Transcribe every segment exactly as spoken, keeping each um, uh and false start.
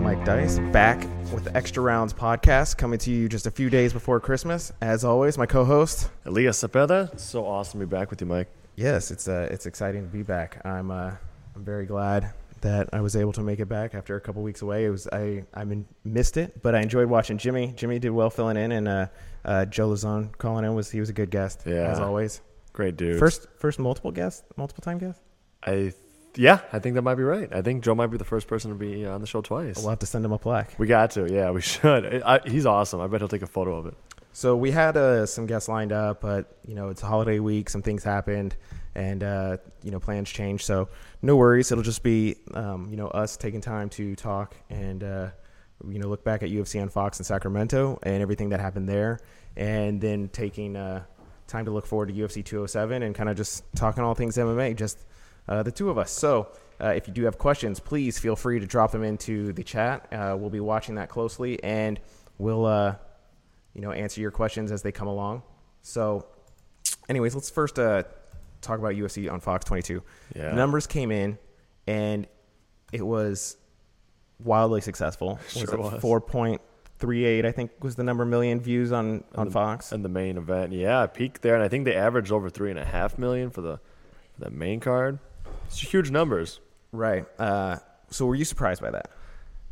Mike Dice, back with the Extra Rounds podcast, coming to you just a few days before Christmas. As always, my co-host, Elias Cepeda. So awesome to be back with you, Mike. Yes, it's uh, it's exciting to be back. I'm uh, I'm very glad that I was able to make it back after a couple weeks away. It was I I mean, missed it, but I enjoyed watching Jimmy. Jimmy did well filling in, and uh, uh, Joe Lazone calling in was he was a good guest, yeah, as always. Great dude. First first multiple guest, multiple time guest. I. Yeah, I think that might be right. I think Joe might be the first person to be on the show twice. We'll have to send him a plaque. We got to. Yeah, we should. I, he's awesome. I bet he'll take a photo of it. So we had uh, some guests lined up, but, you know, it's a holiday week. Some things happened, and, uh, you know, plans changed. So no worries. It'll just be, um, you know, us taking time to talk and, uh, you know, look back at U F C on Fox in Sacramento and everything that happened there, and then taking uh, time to look forward to U F C two oh seven and kind of just talking all things M M A, just uh, the two of us. So uh, if you do have questions, please feel free to drop them into the chat. Uh, we'll be watching that closely, and we'll uh, – you know, answer your questions as they come along. So, anyways, let's first uh, talk about U F C on Fox twenty-two. Yeah. The numbers came in, and it was wildly successful. Sure was it was. four point three eight, I think, was the number million views on, on the, Fox. And the main event, yeah, peaked there, and I think they averaged over three and a half million for the for the main card. It's huge numbers. Right. Uh, so, were you surprised by that?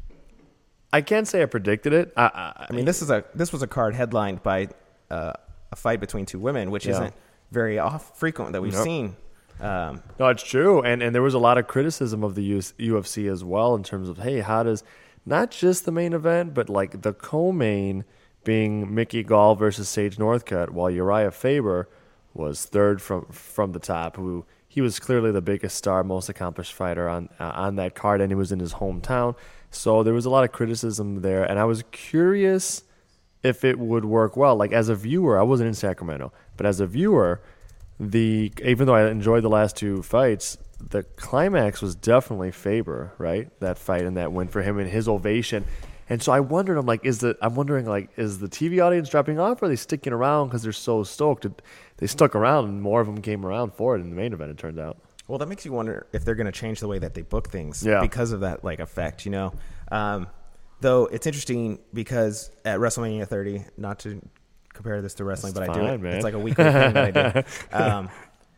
I can't say I predicted it. I, I, I mean, this is a this was a card headlined by uh, a fight between two women, which Yeah. isn't very off frequent that we've Nope. seen. Um, No, it's true, and and there was a lot of criticism of the U F C as well in terms of, hey, how does not just the main event, but like the co-main being Mickey Gall versus Sage Northcutt, while Uriah Faber was third from from the top, who he was clearly the biggest star, most accomplished fighter on uh, on that card, and he was in his hometown. So there was a lot of criticism there, and I was curious if it would work well. Like, as a viewer, I wasn't in Sacramento, but as a viewer, the even though I enjoyed the last two fights, the climax was definitely Faber, right? That fight and that win for him and his ovation. And so I wondered, I'm like, is the I'm wondering, like, is the T V audience dropping off, or are they sticking around because they're so stoked? They stuck around, and more of them came around for it in the main event, it turned out. Well, that makes you wonder if they're going to change the way that they book things Yeah. because of that like effect, you know. Um, though it's interesting because at WrestleMania thirty, not to compare this to wrestling, That's but I do fine, it. man. It's like a weekly thing that I do. Um,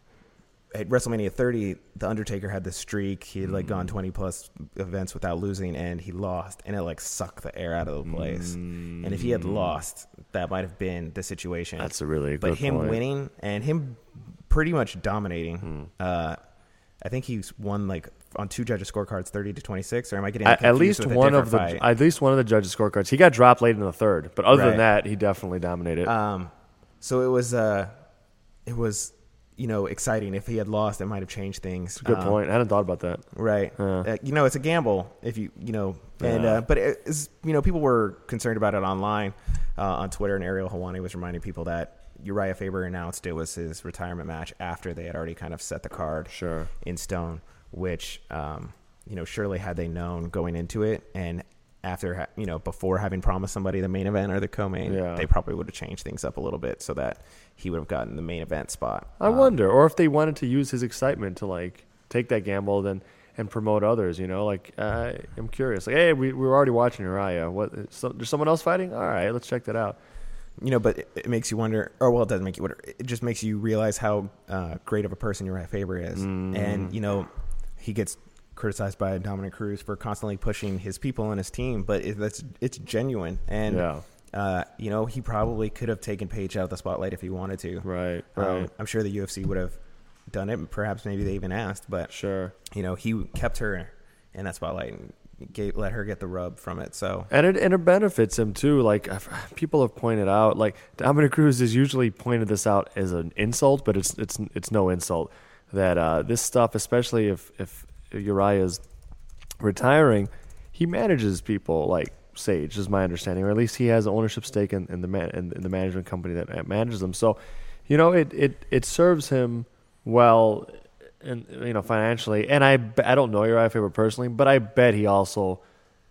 at WrestleMania thirty, the Undertaker had this streak. He had like gone twenty plus events without losing, and he lost, and it like sucked the air out of the place. Mm. And if he had lost, that might have been the situation. That's a really but good him point. winning and him pretty much dominating. Hmm. Uh, I think he's won like on two judges' scorecards, thirty to twenty-six. Or am I getting At, at confused least with a one of the different fight? at least one of the judges' scorecards. He got dropped late in the third, but other Right. than that, he definitely dominated. Um, so it was, uh, it was, you know, exciting. If he had lost, it might have changed things. Good Um, point. I hadn't thought about that. Right. Yeah. Uh, you know, it's a gamble if you, you know, and, Yeah. uh, but it is, you know, people were concerned about it online, uh, on Twitter, and Ariel Helwani was reminding people that Uriah Faber announced it was his retirement match after they had already kind of set the card Sure. in stone, which, um, you know, surely had they known going into it and after, ha- you know, before having promised somebody the main event or the co-main, Yeah. they probably would have changed things up a little bit so that he would have gotten the main event spot. I Um, wonder, or if they wanted to use his excitement to like take that gamble then and promote others. You know, like uh, I'm curious. Like, hey, we we were already watching Uriah. What? So, there's someone else fighting? All right, let's check that out. You know, but it, it makes you wonder, or well, it doesn't make you wonder. It just makes you realize how uh, great of a person Uriah Faber is. Mm. And, you know, he gets criticized by Dominic Cruz for constantly pushing his people and his team, but it, that's it's genuine. And, Yeah. uh, you know, he probably could have taken Paige out of the spotlight if he wanted to. Right. Um, Right. I'm sure the U F C would have done it, and perhaps maybe they even asked, but, Sure. you know, he kept her in that spotlight and gave, let her get the rub from it. So, And it and it benefits him too. Like I've, people have pointed out, like Dominic Cruz has usually pointed this out as an insult, but it's it's it's no insult that uh, this stuff, especially if if Uriah's retiring, he manages people like Sage, is my understanding, or at least he has an ownership stake in, in the man in, in the management company that manages them. So, you know, it it it serves him well. And you know, financially, and I, I don't know Uriah Faber personally, but I bet he also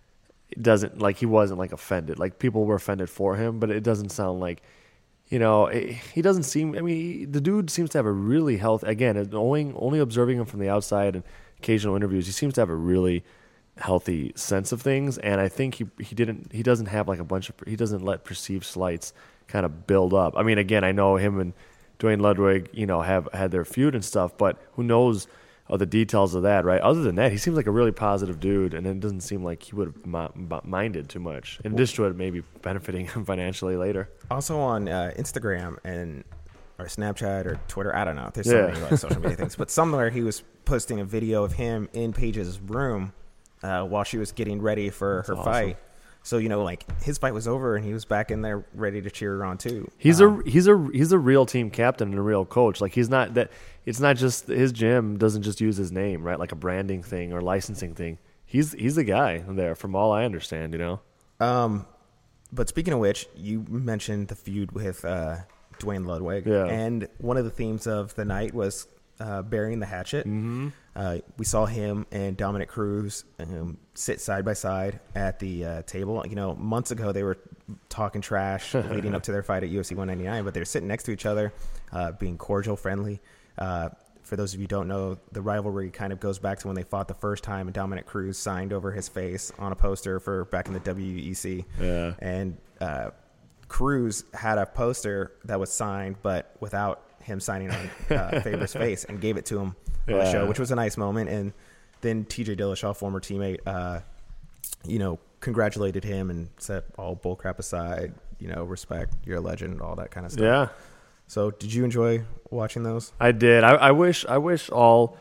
doesn't like he wasn't like offended. Like people were offended for him, but it doesn't sound like, you know, it, he doesn't seem. I mean, he, the dude seems to have a really healthy. Again, only only observing him from the outside and occasional interviews, he seems to have a really healthy sense of things, and I think he he didn't he doesn't have like a bunch of he doesn't let perceived slights kind of build up. I mean, again, I know him and Dwayne Ludwig, you know, have had their feud and stuff, but who knows of the details of that, right? Other than that, he seems like a really positive dude, and it doesn't seem like he would have mi- minded too much. In addition to it maybe benefiting him financially later. Also on uh, Instagram and or Snapchat or Twitter, I don't know. There's so Yeah. many like, social media things, but somewhere he was posting a video of him in Paige's room uh, while she was getting ready for That's her awesome. fight. So you know, like his fight was over, and he was back in there ready to cheer her on too. He's Um, a he's a he's a real team captain and a real coach. Like he's not that. It's not just his gym doesn't just use his name, right? Like a branding thing or licensing thing. He's he's the guy there, from all I understand. You know. Um, but speaking of which, you mentioned the feud with uh, Dwayne Ludwig, Yeah. and one of the themes of the night was uh, burying the hatchet. Mm-hmm. Uh, we saw him and Dominic Cruz um, sit side by side at the uh, table. You know, months ago they were talking trash leading up to their fight at U F C one ninety-nine, but they're sitting next to each other, uh, being cordial, friendly. Uh, for those of you who don't know, the rivalry kind of goes back to when they fought the first time, and Dominic Cruz signed over his face on a poster for back in the W E C. Yeah. And uh, Cruz had a poster that was signed, but without him signing on uh, Faber's face, and gave it to him on the Yeah. show, which was a nice moment. And then T J Dillashaw, former teammate, uh, you know, congratulated him and said, all bullcrap aside, you know, respect, you're a legend, all that kind of stuff. Yeah. So did you enjoy watching those? I did. I, I wish. I wish all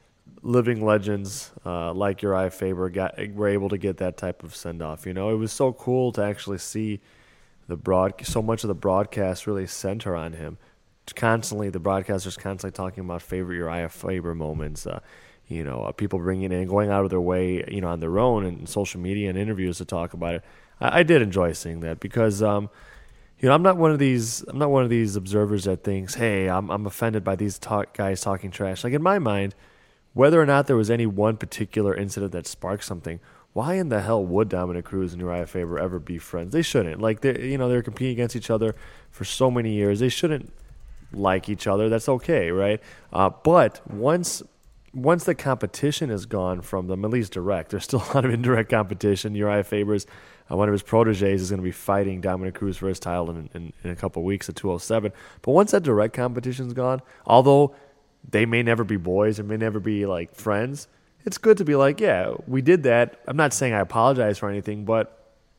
living legends uh, like Uriah Faber got were able to get that type of send off. You know, it was so cool to actually see the broad. So much of the broadcast really center on him. Constantly, the broadcasters constantly talking about favorite Uriah Faber moments. Uh, you know, uh, people bringing in, going out of their way, you know, on their own and social media and interviews to talk about it. I, I did enjoy seeing that because. Um, You know, I'm not one of these. I'm not one of these observers that thinks, "Hey, I'm I'm offended by these talk, guys talking trash." Like in my mind, whether or not there was any one particular incident that sparked something, why in the hell would Dominic Cruz and Uriah Faber ever be friends? They shouldn't. Like they, you know, they're competing against each other for so many years. They shouldn't like each other. That's okay, right? Uh, but once once the competition is gone from them, at least direct, there's still a lot of indirect competition. Uriah Faber's Uh, one of his proteges is going to be fighting Dominic Cruz for his title in, in, in a couple of weeks at two oh seven. But once that direct competition's gone, although they may never be boys and may never be like friends, it's good to be like, yeah, we did that. I'm not saying I apologize for anything, but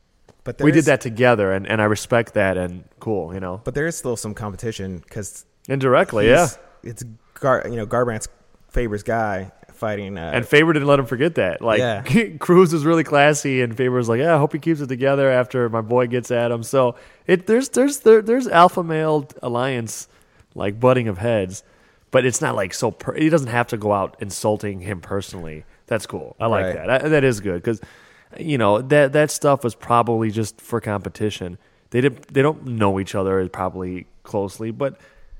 But we there is- did that together, and, and I respect that, and cool, you know. But there is still some competition because Indirectly, yeah. it's Gar, you know, Garbrandt's Faber's guy fighting. Uh, And Faber didn't let him forget that. Like Yeah. Cruz was really classy, and Faber was like, "Yeah, I hope he keeps it together after my boy gets at him." So it there's there's there, there's alpha male alliance like butting of heads, but it's not like so. Per- he doesn't have to go out insulting him personally. That's cool. I like Right. that. I, that is good because you know that that stuff was probably just for competition. They did they don't know each other probably closely, but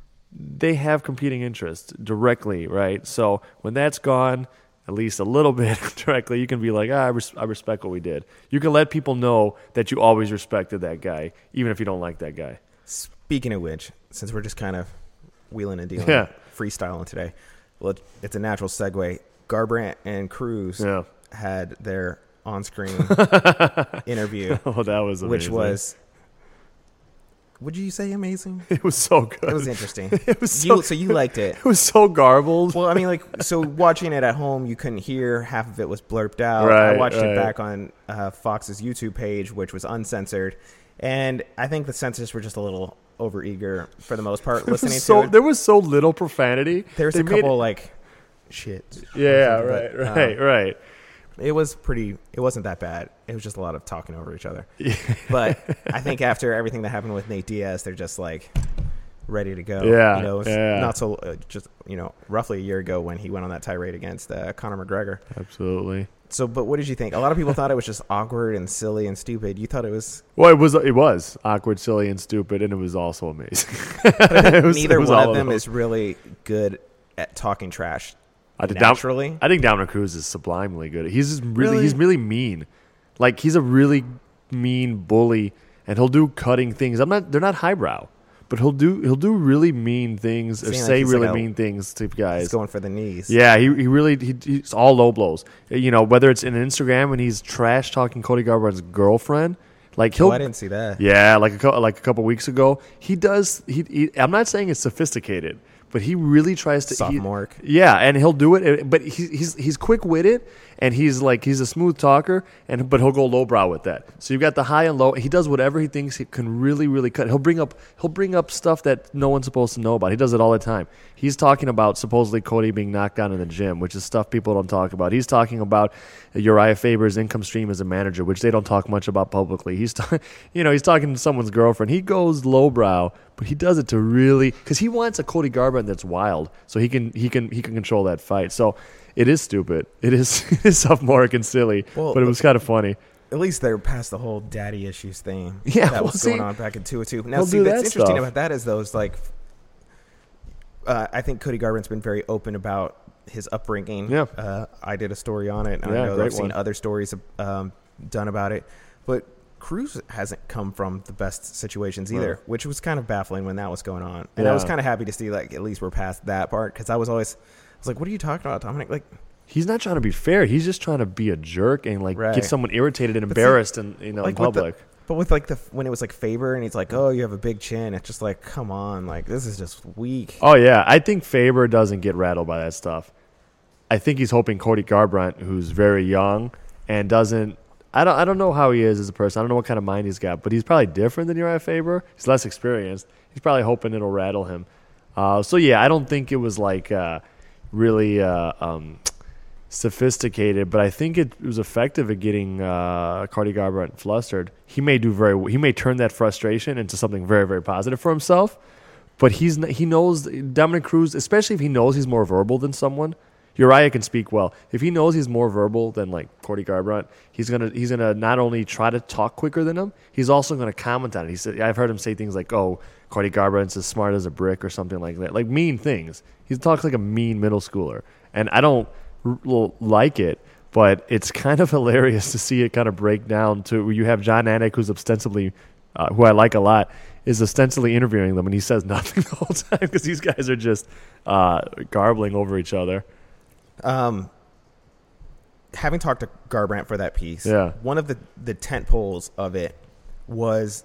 they have competing interests directly, right? So when that's gone, at least a little bit directly, you can be like, ah, I, res- I respect what we did. You can let people know that you always respected that guy, even if you don't like that guy. Speaking of which, since we're just kind of wheeling and dealing, Yeah. freestyling today, well, it's a natural segue. Garbrandt and Cruz Yeah. had their on-screen interview, Oh, that was amazing. which was, would you say amazing? it was so good. It was interesting. It was so, you, so you liked it. it was so garbled. Well, I mean, like, so watching it at home, you couldn't hear. Half of it was blurped out. Right, I watched right. it back on uh, Fox's YouTube page, which was uncensored. And I think the censors were just a little overeager for the most part listening so to it. there was so little profanity. There's They a made couple, it- like, shit. yeah, but, right, uh, right, right. It was pretty, it wasn't that bad. It was just a lot of talking over each other. But I think after everything that happened with Nate Diaz, they're just like ready to go. Yeah, You know, it's yeah. not so, uh, just, you know, roughly a year ago when he went on that tirade against uh, Conor McGregor. Absolutely. So, but what did you think? A lot of people thought it was just awkward and silly and stupid. You thought it was Well, it was it was awkward, silly, and stupid, and it was also amazing. It was- neither it was one all of them those. is really good at talking trash I think Dom- naturally. I think Dominic Cruz is sublimely good. He's just really, Really? he's really mean. Like he's a really mean bully, and he'll do cutting things. I'm not. They're not highbrow, but he'll do he'll do really mean things or Seems like say he's really like a- mean things to guys. He's going for the knees. Yeah, he he really he, he's all low blows. You know, whether it's in Instagram and he's trash talking Cody Garbrandt's girlfriend, like he'll. Oh, I didn't see that. Yeah, like a cou- like a couple weeks ago, he does. He, he I'm not saying it's sophisticated, but he really tries to. he- Sophomoric. yeah, and he'll do it, but he, he's he's quick witted, and he's like he's a smooth talker, and but he'll go lowbrow with that. So you've got the high and low. He does whatever he thinks he can really really cut. He'll bring up he'll bring up stuff that no one's supposed to know about. He does it all the time. He's talking about supposedly Cody being knocked down in the gym, which is stuff people don't talk about. He's talking about Uriah Faber's income stream as a manager, which they don't talk much about publicly. He's ta- you know he's talking to someone's girlfriend. He goes lowbrow, but he does it to really because he wants a Cody Garbrandt that's wild, so he can he can he can control that fight. So it is stupid. It is it is sophomoric and silly, Well, but it was kind of funny. At least they're past the whole daddy issues thing. Yeah, that well, was see, going on back in two oh two. Now, he'll see, do that's that interesting stuff. about that is those like, uh, I think Cody Garbrandt's been very open about his upbringing. Yeah. uh, I did a story on it, and Yeah, I know great I've seen one. other stories um, done about it, but Cruz hasn't come from the best situations either, Right. which was kind of baffling when that was going on. And I was Yeah. kind of happy to see like at least we're past that part because I was always, I was like, what are you talking about, Dominic? Like. He's not trying to be fair. He's just trying to be a jerk and like Right. get someone irritated and But see, embarrassed and you know like in with the- public. But with like the when it was like Faber and he's like, oh, you have a big chin. It's just like, come on, like this is just weak. Oh yeah, I think Faber doesn't get rattled by that stuff. I think he's hoping Cody Garbrandt, who's very young and doesn't. I don't. I don't know how he is as a person. I don't know what kind of mind he's got, but he's probably different than Uriah Faber. He's less experienced. He's probably hoping it'll rattle him. Uh, so yeah, I don't think it was like uh, really uh, um, sophisticated, but I think it was effective at getting uh, Cody Garbrandt flustered. He may do very. He may turn that frustration into something very, very positive for himself. But he's n- he knows Dominic Cruz, especially if he knows he's more verbal than someone. Uriah can speak well. If he knows he's more verbal than like Cody Garbrandt, he's gonna he's gonna not only try to talk quicker than him, he's also gonna comment on it. He said, I've heard him say things like, "Oh, Cody Garbrandt's as smart as a brick" or something like that, like mean things. He talks like a mean middle schooler, and I don't r- l- like it. But it's kind of hilarious to see it kind of break down to where you have John Anik, who's ostensibly, uh, who I like a lot, is ostensibly interviewing them, and he says nothing the whole time because these guys are just uh, garbling over each other. Um, having talked to Garbrandt for that piece, Yeah. one of the the tent poles of it was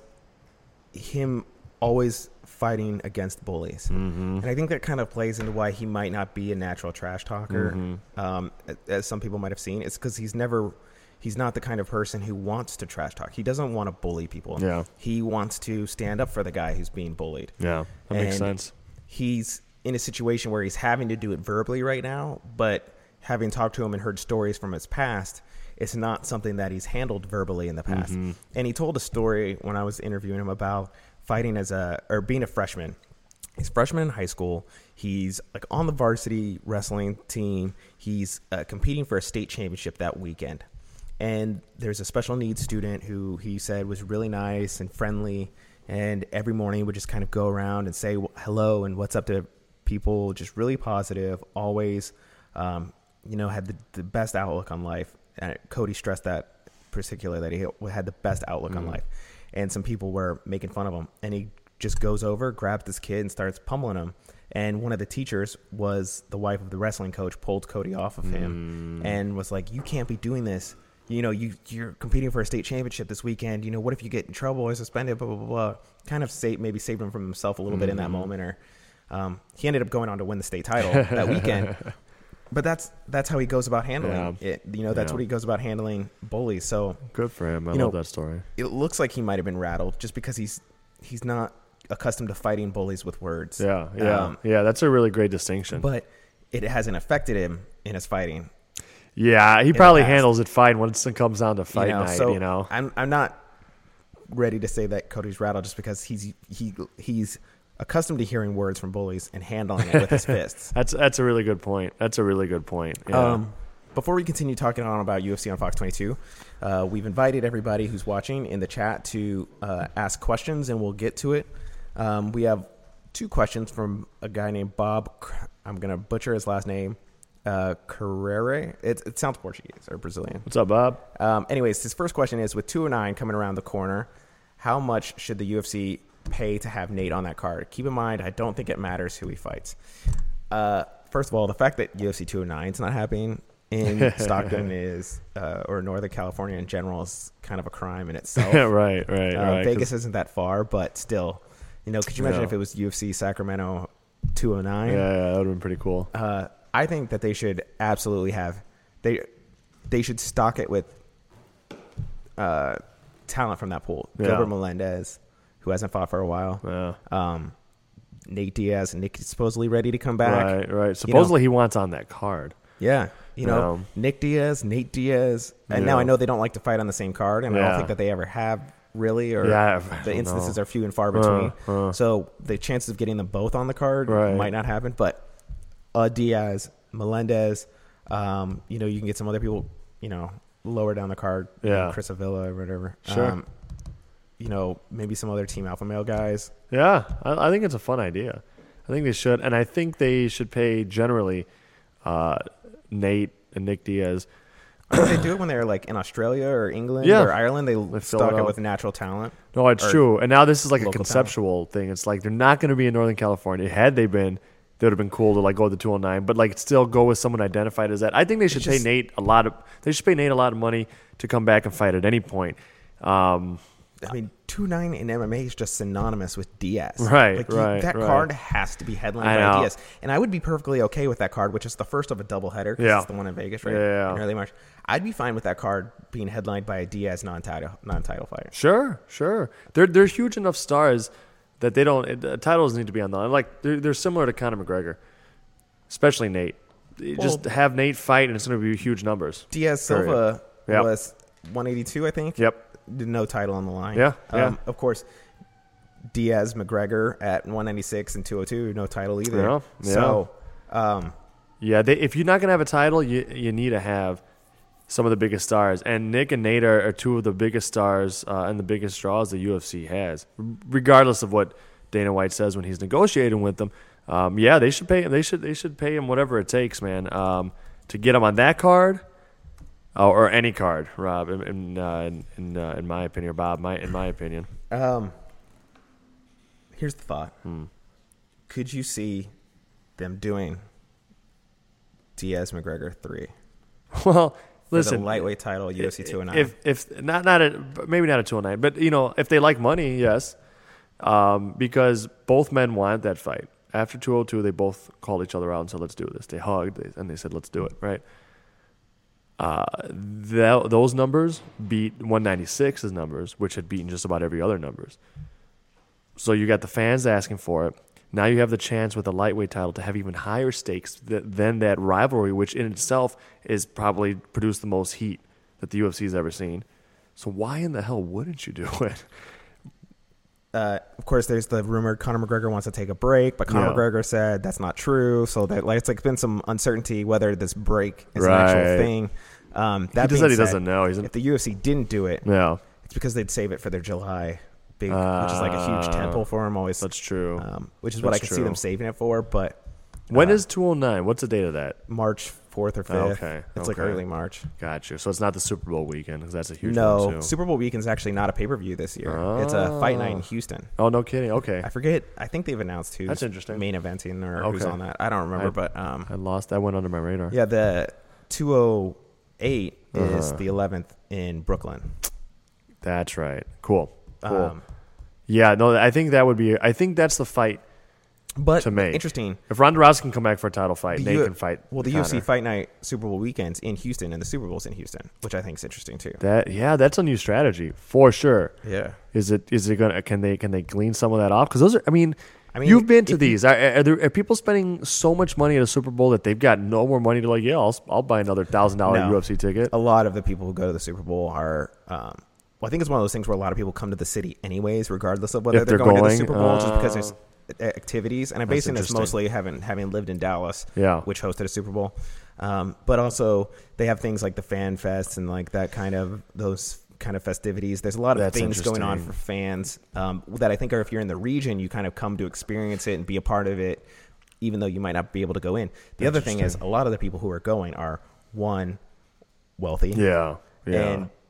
him always fighting against bullies, Mm-hmm. and I think that kind of plays into why he might not be a natural trash talker, Mm-hmm. um, as some people might have seen. It's because he's never. He's not the kind of person who wants to trash talk. He doesn't want to bully people. Yeah. He wants to stand up for the guy who's being bullied. Yeah, that makes And sense. He's in a situation where he's having to do it verbally right now, but having talked to him and heard stories from his past, it's not something that he's handled verbally in the past. Mm-hmm. And he told a story when I was interviewing him about fighting as a, or being a freshman. He's a freshman in high school. He's like on the varsity wrestling team. He's uh, competing for a state championship that weekend. And there's a special needs student who he said was really nice and friendly, and every morning would just kind of go around and say hello and what's up to people, just really positive, always, um, you know, had the, the best outlook on life. And Cody stressed that particularly, that he had the best outlook mm. on life. And some people were making fun of him. And he just goes over, grabs this kid, and starts pummeling him. And one of the teachers was the wife of the wrestling coach, pulled Cody off of him mm. and was like, you can't be doing this. You know, you, you're competing for a state championship this weekend. You know, what if you get in trouble or suspended, blah, blah, blah, blah. Kind of save, maybe saved him from himself a little mm. bit in that moment. Or um, he ended up going on to win the state title that weekend. But that's that's how he goes about handling yeah. it. You know, that's yeah. what he goes about handling bullies. So good for him. I you love know, that story. It looks like he might have been rattled just because he's he's not accustomed to fighting bullies with words. Yeah, yeah, um, yeah. That's a really great distinction. But it hasn't affected him in his fighting. Yeah, he probably handles it fine once it comes down to fight you know, night. So you know, I'm I'm not ready to say that Cody's rattled just because he's he he's accustomed to hearing words from bullies and handling it with his fists. That's that's a really good point. That's a really good point. Yeah. Um, before we continue talking on about U F C on Fox twenty-two, uh, we've invited everybody who's watching in the chat to uh, ask questions, and we'll get to it. Um, we have two questions from a guy named Bob. I'm going to butcher his last name. Uh, Carrere. It, it sounds Portuguese or Brazilian. What's up, Bob? Um, anyways, his first question is, with two oh nine coming around the corner, how much should the U F C pay to have Nate on that card. Keep in mind, I don't think it matters who he fights. Uh, first of all, the fact that U F C two oh nine is not happening in Stockton is, uh, or Northern California in general, is kind of a crime in itself. right, right, uh, right. Vegas isn't that far, but still, you know, could you imagine No. if it was U F C Sacramento two oh nine? Yeah, yeah, that would have been pretty cool. Uh, I think that they should absolutely have they they should stock it with uh, talent from that pool. Yeah. Gilbert Melendez, who hasn't fought for a while. Yeah. Um, Nate Diaz, Nick is supposedly ready to come back. Right, right. Supposedly he wants on that card. Yeah, you know, Um, Nick Diaz, Nate Diaz, and now Yeah. I know they don't like to fight on the same card, and I Yeah. don't think that they ever have really, or Yeah, I the don't instances know. are few and far between. Uh, uh. So the chances of getting them both on the card Right. might not happen. But uh, Diaz, Melendez, um, you know, you can get some other people, you know, lower down the card, you know, Yeah. Chris Avila or whatever. Sure. Um, you know, maybe some other Team Alpha Male guys. Yeah, I, I think it's a fun idea. I think they should, and I think they should pay generally uh, Nate and Nick Diaz. I think they do it when they're like in Australia or England Yeah. or Ireland. They, fill stock it it out. with natural talent. No, it's Or true. And now this is like a local conceptual thing. It's like they're not going to be in Northern California. Had they been, they would have been cool to like go to the two oh nine, but like still go with someone identified as that. I think they should just- pay Nate a lot of. They should pay Nate a lot of money to come back and fight at any point. Um, I mean, two nine in M M A is just synonymous with Diaz. Right, like you- right, That right. card has to be headlined I by know. Diaz. And I would be perfectly okay with that card, which is the first of a doubleheader. Yeah. It's the one in Vegas, right? Yeah. In early March. I'd be fine with that card being headlined by a Diaz non-title non-title fighter. Sure, sure. They're they're huge enough stars that they don't. It, uh, titles need to be on the line. Like they're they're similar to Conor McGregor, especially Nate. You just Well- have Nate fight, and it's going to be huge numbers. Diaz Silva Yep. was one eighty-two, I think. Yep. No title on the line. Yeah, yeah. Um, of course, Diaz McGregor at one ninety-six and two oh two, no title either. Yeah, yeah. So, um, Yeah, they, if you're not going to have a title, you you need to have some of the biggest stars. And Nick and Nate are, are two of the biggest stars uh, and the biggest draws the U F C has, regardless of what Dana White says when he's negotiating with them. Um, yeah, they should pay. They should they should pay him whatever it takes, man, um, to get him on that card. Oh, or any card, Rob, in in uh, in, in, uh, in my opinion, or Bob, my in my opinion. um, here's the thought. Hmm. Could you see them doing Diaz McGregor three? Well, For listen, the lightweight title, U F C two oh nine. If if not not a maybe not a two oh nine, but you know if they like money, yes, um, because both men wanted that fight. After two oh two, they both called each other out and said, "Let's do this." They hugged and they said, "Let's do it." Right. Uh, that, those numbers beat one ninety-six's numbers, which had beaten just about every other numbers. So you got the fans asking for it. Now you have the chance with the lightweight title to have even higher stakes th- than that rivalry, which in itself is probably produced the most heat that the U F C has ever seen. So why in the hell wouldn't you do it? Uh, of course, there's the rumor Conor McGregor wants to take a break, but Conor Yeah. McGregor said that's not true. So that, like, it's like been some uncertainty whether this break is Right. an actual thing. Um, that He just being said he said, doesn't know. He's an, if the U F C didn't do it, yeah, it's because they'd save it for their July big, which is like a huge Ah, temple for them always. that's true. Um, which is what I That's can see them true. saving it for. But When uh, is two oh nine? What's the date of that? March fourth or fifth. Okay, It's like okay. early March. Gotcha. So it's not the Super Bowl weekend because that's a huge No, one too. Super Bowl weekend is actually not a pay per view this year. It's a fight night in Oh. Houston. Oh, no kidding. Okay. I forget. I think they've announced who's That's interesting. main eventing or who's Okay. on that. I don't remember, I- but um, I lost. That went under my radar. yeah, the two oh eight is Uh-huh. the eleventh in Brooklyn. That's right. Cool. Cool. Um, Yeah, no, I think that would be. I think that's the fight but to make. interesting. If Ronda Rousey can come back for a title fight, The Nate U- can fight. Well, the U F C Conor. Fight Night Super Bowl weekends in Houston, and the Super Bowl's in Houston, which I think is interesting too. That yeah, that's a new strategy for sure. Yeah. Is it? Is it gonna? Can they? Can they glean some of that off? Because those are. I mean, I mean, you've been to if you- these. Are, are, there, are people spending so much money at a Super Bowl that they've got no more money to like? Yeah, I'll, I'll buy another thousand dollar No. U F C ticket. A lot of the people who go to the Super Bowl are. Um, well, I think it's one of those things where a lot of people come to the city anyways, regardless of whether If they're, they're going, to going, the Super Bowl, just because uh, there's activities. And I'm that's basing this interesting. mostly having having lived in Dallas, Yeah. which hosted a Super Bowl. Um, but also they have things like the Fan Fest and like that kind of those kind of festivities. There's a lot of That's things going on interesting. for fans um, that I think are, if you're in the region, you kind of come to experience it and be a part of it, even though you might not be able to go in. The other thing is, a lot of the people who are going are one, wealthy, Yeah. Yeah. and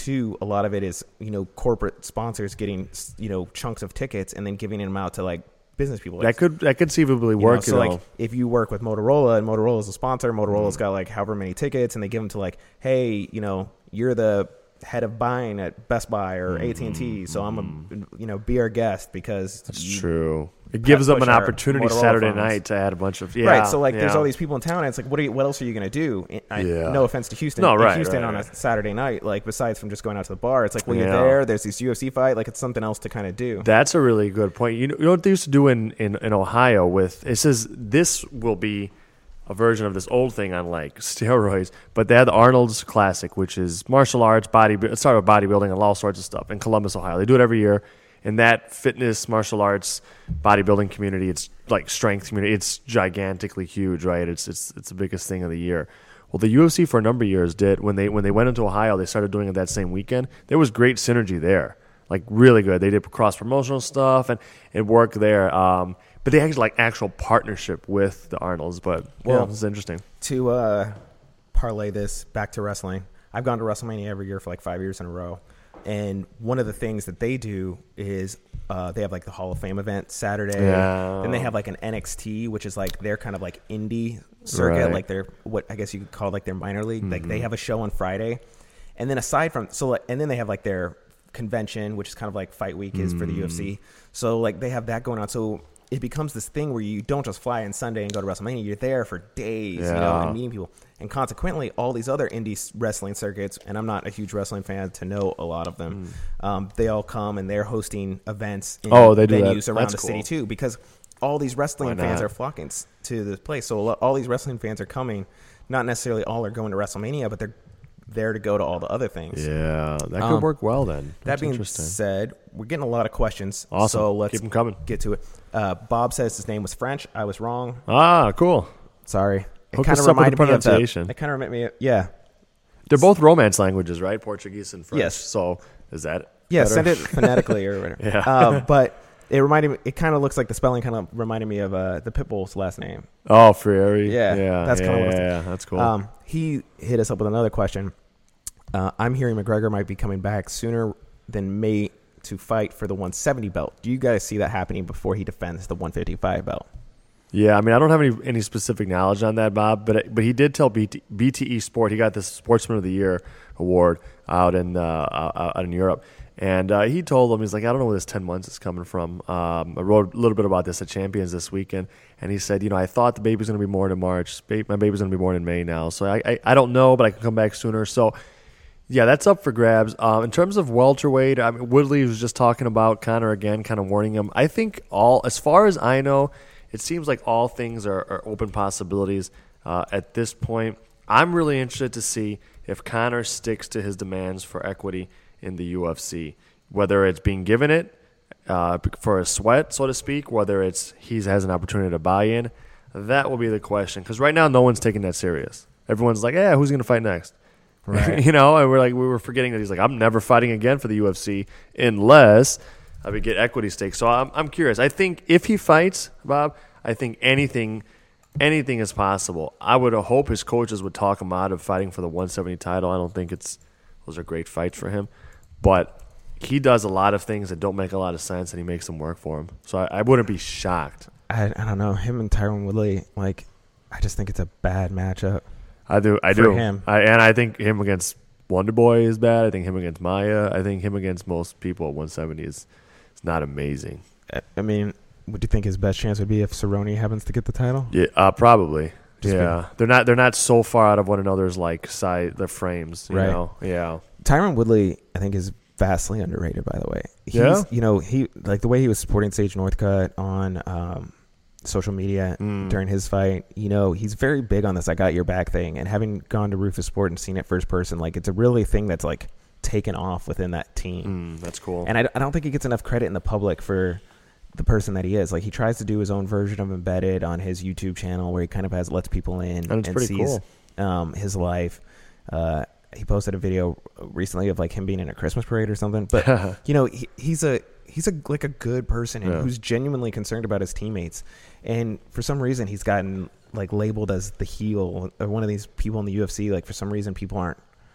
two, a lot of it is, you know, corporate sponsors getting, you know, chunks of tickets and then giving them out to like business people. Like, that could that conceivably work. Know, so you know. like if you work with Motorola and Motorola's a sponsor, Motorola's Mm. got like however many tickets and they give them to like, hey, you know, you're the head of buying at Best Buy or Mm-hmm. A T and T, so I'm a, you know, be our guest because That's you, true. It gives them push an our opportunity Motorola Saturday phones. night to add a bunch of yeah. right. So like, there's yeah. all these people in town, and it's like, what are you, what else are you gonna do? I, Yeah. No offense to Houston. No, In right, Houston right, on right. a Saturday night, like besides from just going out to the bar, it's like, well, Yeah. you're there. There's this U F C fight. Like it's something else to kind of do. That's a really good point. You know, you know what they used to do in, in, in Ohio with it says this will be a version of this old thing on like steroids, but they had the Arnold's Classic, which is martial arts, body. It started with bodybuilding and all sorts of stuff in Columbus, Ohio. They do it every year. In that fitness, martial arts, bodybuilding community, it's like strength community. It's gigantically huge, right? It's it's it's the biggest thing of the year. Well, the U F C for a number of years did when they when they went into Ohio, they started doing it that same weekend. There was great synergy there, like really good. They did cross promotional stuff and it worked there. Um, but they actually like actual partnership with the Arnolds. But well, Well, it's interesting. To uh, parlay this back to wrestling, I've gone to WrestleMania every year for like five years in a row. And one of the things that they do is uh, they have like the Hall of Fame event Saturday. Yeah. Then they have like an N X T, which is like their kind of like indie circuit, Right. like their what I guess you could call like their minor league. Mm-hmm. Like they have a show on Friday, and then aside from so like, and then they have like their convention, which is kind of like Fight Week is for the U F C. So like they have that going on. So it becomes this thing where you don't just fly in Sunday and go to WrestleMania. You're there for days, you know, Yeah. and meeting people. And consequently, all these other indie wrestling circuits, and I'm not a huge wrestling fan to know a lot of them, um, they all come and they're hosting events in Oh, they do that. venues around That's the city cool. too, because all these wrestling Why fans not? are flocking s- to this place. So a lo- all these wrestling fans are coming. Not necessarily all are going to WrestleMania, but they're there to go to all the other things. Yeah, that could Um, work well then. That That's being interesting. said, we're getting a lot of questions. Awesome. So let's Keep 'em coming. get to it. Uh, Bob says his name was French. I was wrong. Ah, cool. Sorry. It Hook kind us of up with the reminded me of the. pronunciation. It kind of reminded me. Of, yeah. They're both Romance languages, right? Portuguese and French. Yes. So is that Yeah. better? Send it phonetically or whatever. Yeah. Um, but it reminded me. It kind of looks like the spelling kind of reminded me of uh, the Pitbull's last name. Oh, Frieri. Yeah, yeah. that's yeah, kinda what yeah, it's- yeah, that's cool. Um, he hit us up with another question. Uh, I'm hearing McGregor might be coming back sooner than May to fight for the one seventy belt. Do you guys see that happening before he defends the one fifty-five belt? Yeah, I mean, I don't have any any specific knowledge on that, Bob, but but he did tell B T, B T E Sport he got this Sportsman of the Year award out in uh, out in Europe, and uh, he told them he's like, I don't know where this ten months is coming from. Um, I wrote a little bit about this at Champions this weekend, and he said, you know, I thought the baby's going to be born in March. Ba- My baby's going to be born in May now, so I, I I don't know, but I can come back sooner. So. Yeah, that's up for grabs. Um, in terms of welterweight, I mean, Woodley was just talking about Conor again, kind of warning him. I think all, as far as I know, it seems like all things are, are open possibilities uh, at this point. I'm really interested to see if Conor sticks to his demands for equity in the U F C, whether it's being given it uh, for a sweat, so to speak, whether it's he has an opportunity to buy in. That will be the question, because right now no one's taking that serious. Everyone's like, yeah, who's going to fight next? Right. You know, and we're like, we were forgetting that he's like, I'm never fighting again for the U F C unless I would get equity stakes. So I'm, I'm curious. I think if he fights, Bob, I think anything, anything is possible. I would hope his coaches would talk him out of fighting for the one seventy title. I don't think it's those are great fights for him, but he does a lot of things that don't make a lot of sense, and he makes them work for him. So I, I wouldn't be shocked. I, I don't know. Him and Tyron Woodley, like, I just think it's a bad matchup. I do. I For do. him. I, and I think him against Wonder Boy is bad. I think him against Maya. I think him against most people at one seventy is, is not amazing. I- I mean, what do you think his best chance would be if Cerrone happens to get the title? Yeah, uh, probably. Just yeah, they're not. They're not so far out of one another's like side. Their frames. You Right. know? Yeah. Tyron Woodley, I think, is vastly underrated. By the way, he's, Yeah? you know, he like the way he was supporting Sage Northcutt on um, social media Mm. during his fight. You know, he's very big on this "I got your back" thing, and having gone to Rufus Sport and seen it first person, like it's a really thing that's like taken off within that team. Mm, that's cool. And I, I don't think he gets enough credit in the public for the person that he is. Like he tries to do his own version of Embedded on his YouTube channel, where he kind of has lets people in And it's pretty sees um, his life. Uh, he posted a video recently of like him being in a Christmas parade or something. But you know, he, he's a he's a like a good person and Yeah. who's genuinely concerned about his teammates. And for some reason, he's gotten like labeled as the heel or one of these people in the U F C. Like for some reason, people aren't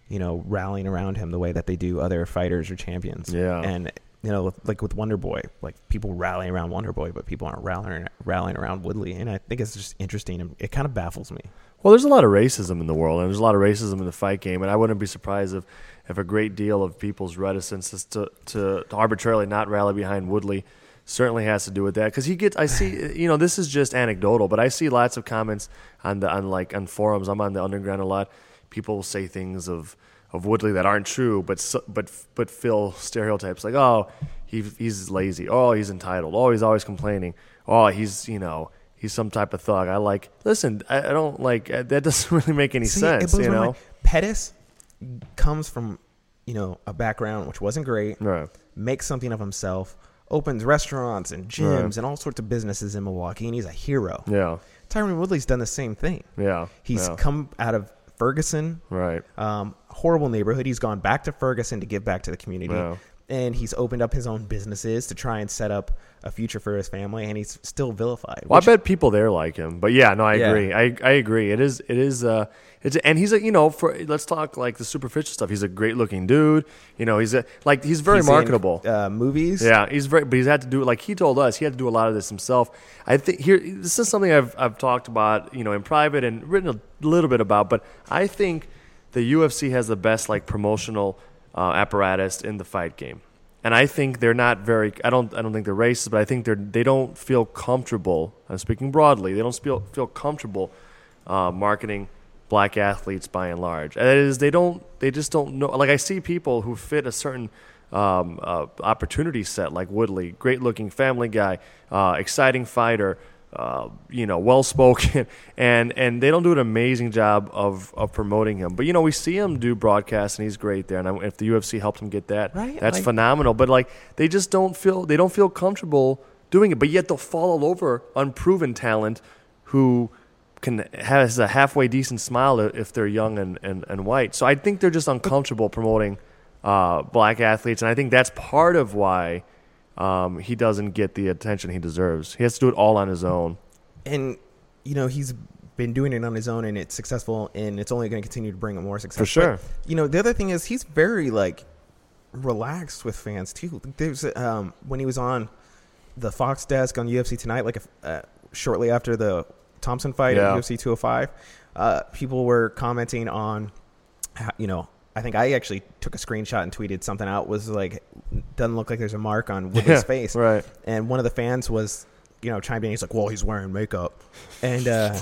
you know, rallying around him the way that they do other fighters or champions. Yeah. And, you know, like with Wonder Boy, like people rallying around Wonder Boy, but people aren't rallying, rallying around Woodley. And I think it's just interesting. And it kind of baffles me. Well, there's a lot of racism in the world, and there's a lot of racism in the fight game, and I wouldn't be surprised if, if a great deal of people's reticences to, to, to arbitrarily not rally behind Woodley certainly has to do with that. Because he gets, I see, you know, this is just anecdotal, but I see lots of comments on the on like on forums. I'm on the Underground a lot. People will say things of, of Woodley that aren't true, but but but fill stereotypes like, oh, he he's lazy, oh, he's entitled, oh, he's always complaining, oh, he's you know. He's some type of thug. I like. Listen, I, I don't like. That doesn't really make any See, sense. You know, Pettis comes from, you know, a background which wasn't great. Right. Makes something of himself. Opens restaurants and gyms Right. and all sorts of businesses in Milwaukee, and he's a hero. Yeah. Tyron Woodley's done the same thing. Yeah. He's yeah. come out of Ferguson. Right. Um, horrible neighborhood. He's gone back to Ferguson to give back to the community. Yeah. And he's opened up his own businesses to try and set up a future for his family, and he's still vilified. Well, which, I bet people there like him, but yeah, no, I Yeah. agree. I I agree. It is it is uh it's and he's a you know for let's talk like the superficial stuff. He's a great looking dude. You know, he's a like he's very he's in, marketable. uh, movies. Yeah, he's very, but he's had to do like he told us he had to do a lot of this himself. I think here this is something I've I've talked about you know in private and written a little bit about, but I think the U F C has the best like promotional uh, apparatus in the fight game. And I think they're not very. I don't. I don't think they're racist, but I think they're. They don't feel comfortable. I'm speaking broadly. They don't feel feel comfortable uh, marketing black athletes by and large. That is, they don't. They just don't know. Like I see people who fit a certain um, uh, opportunity set, like Woodley, great looking family guy, uh, exciting fighter. Uh, you know, well spoken, and and they don't do an amazing job of, of promoting him. But you know, we see him do broadcasts, and he's great there. And I, if the U F C helped him get that, Right, that's like- phenomenal. But like, they just don't feel they don't feel comfortable doing it. But yet they'll fall all over unproven talent who can has a halfway decent smile if they're young and, and, and white. So I think they're just uncomfortable promoting uh, black athletes, and I think that's part of why. Um, he doesn't get the attention he deserves. He has to do it all on his own. And, you know, he's been doing it on his own, and it's successful, and it's only going to continue to bring him more success. For sure. But, you know, the other thing is he's very, like, relaxed with fans, too. There's um, when he was on the Fox desk on U F C Tonight, like uh, shortly after the Thompson fight Yeah. at U F C two oh five, uh, people were commenting on, how, you know, I think I actually took a screenshot and tweeted something out. Was like, doesn't look like there's a mark on Woodley's Yeah, face. right. And one of the fans was, you know, chimed in. He's like, well, he's wearing makeup. And uh,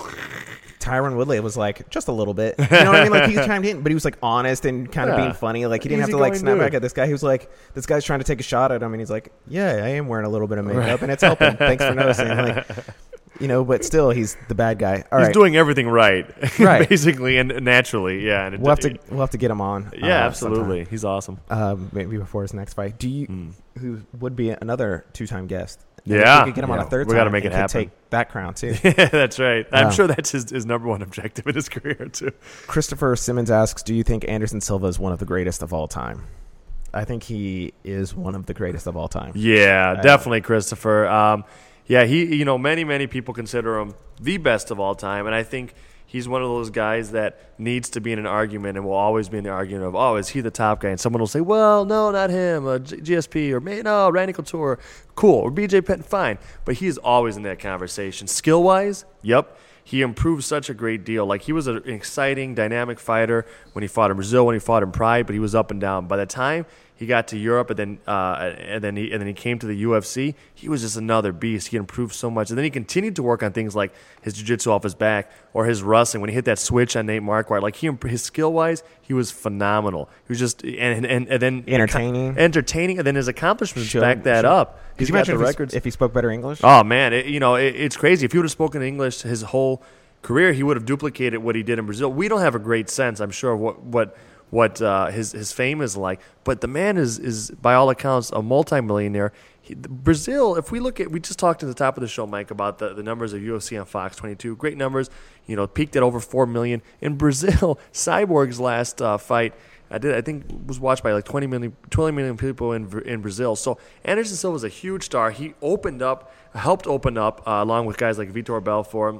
Tyron Woodley was like, just a little bit. You know what I mean? Like, he chimed in, but he was like honest and kind of Yeah. being funny. Like, he didn't have to Easygoing like snap dude. back at this guy. He was like, this guy's trying to take a shot at him. And he's like, yeah, I am wearing a little bit of makeup and it's helping. Thanks for noticing. Like, you know, but still, he's the bad guy. All He's right. doing everything right, Right. basically, and naturally. Yeah, and it, We'll have to we'll have to get him on. Yeah, uh, absolutely. He's awesome. sometime. Uh, maybe before his next fight. Do you? Mm. Who would be another two-time guest? And if Yeah. we could get him on Yeah. a third We time. gotta make and it could happen. Take that crown too. Yeah, that's right. I'm Wow. sure that's his, his number one objective in his career too. Christopher Simmons asks, "Do you think Anderson Silva is one of the greatest of all time?" I think he is one of the greatest of all time. Yeah, I- definitely, Christopher. Um, yeah, he. You know, many many people consider him the best of all time, and I think he's one of those guys that needs to be in an argument and will always be in the argument of, oh, is he the top guy? And someone will say, well, no, not him, uh, G- GSP, or may- no, Randy Couture, cool, or B J Penn, fine. But he is always in that conversation. Skill-wise, yep, he improved such a great deal. Like, he was an exciting, dynamic fighter when he fought in Brazil, when he fought in Pride, but he was up and down. By the time he got to Europe, and then uh, and then he and then he came to the U F C, he was just another beast. He improved so much, and then he continued to work on things like his jiu-jitsu off his back or his wrestling. When he hit that switch on Nate Marquardt, like he his skill wise, he was phenomenal. He was just and and, and then Entertaining. entertaining, and then his accomplishments Showed- back that showed- up. Could He's you got imagine the if he, records. if he spoke better English? Oh man, it, you know it, it's crazy. If he would have spoken English his whole career, he would have duplicated what he did in Brazil. We don't have a great sense, I'm sure, of what what what uh, his his fame is like. But the man is is by all accounts a multimillionaire. He, Brazil, if we look at, we just talked at the top of the show, Mike, about the, the numbers of U F C on Fox twenty-two. Great numbers, you know, peaked at over four million in Brazil. Cyborg's last uh, fight, I did, I think, was watched by like twenty million, twenty million people in in Brazil. So Anderson Silva is a huge star. He opened up, helped open up, uh, along with guys like Vitor Belfort